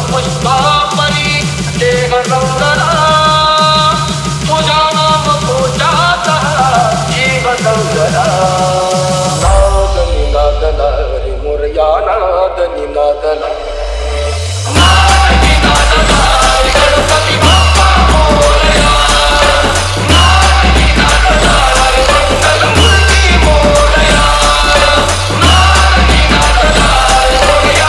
पुष्पापरी देह रंगला तुझ्या नाम पूजात जीव रंगला नाद निनादला रे मोरया नाद निनादला नाद निनादला गणपती बाप्पा मोरया नाद निनादला रे मंगल मूर्ती मोरया नाद निनादला रे मोरया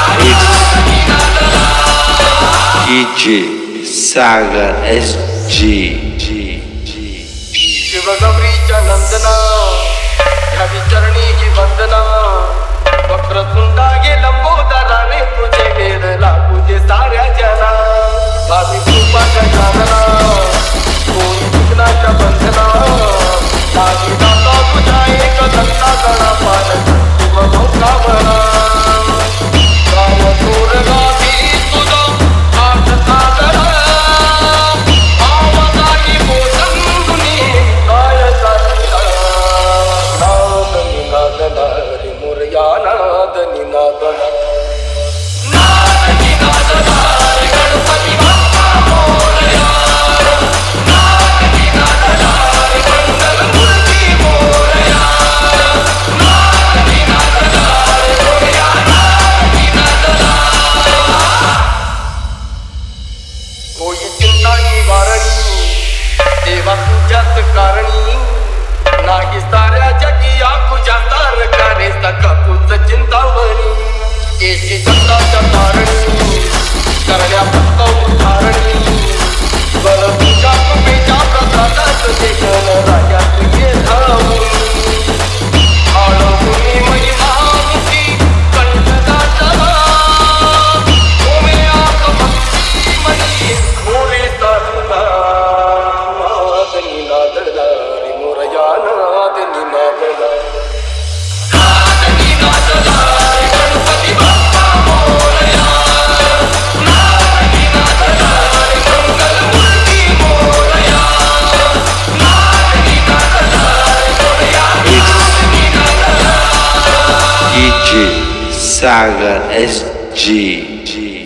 DJ Sagar SG शिवगौरीच्या नंदना घ्यावी चरणी ही वंदना वक्रतुंडा गे लंबोदराने तुझे वेदला तुझे साऱ्या जना भावी कृपा गजानना कोणी विघ्नाच्या बंधना लागी दाता तुझ्या एक दंता गणा पाल शिव भोकावना गाव दूर गावी तुझा हात सादरा आवाजाई मोसंगुनी काय चालला नाद निनादला रे मोरया नाद निनादला नाद निनादला रे गणपती बाप्पा मोरया नाद निनादला रे मंगल मूर्ती मोरया नाद निनादला रे मोरया नाद निनादला होई चिंता निवारणी देवा तुझ्याच कारणी नाही साऱ्या जगी या तुझ्या तारकारे सखा तुझ चिंतावणी येशी जगताच्या तारणी करण्या फक्त उद्धारणी बल तुझ्या कृपेच्या प्रसादात देखण राजा तुझे धावणी आळवणी महिमामुखी कंठदासला ओमे आक भक्ती मनी मोरे साधना नाद निनादला रे मोरया नाद निनादला नाद निनादला रे गणपती बाप्पा मोरया नाद निनादला रे मंगल मूर्ती मोरया नाद निनादला रे मोरया नाद निनादला DJ Sagar SG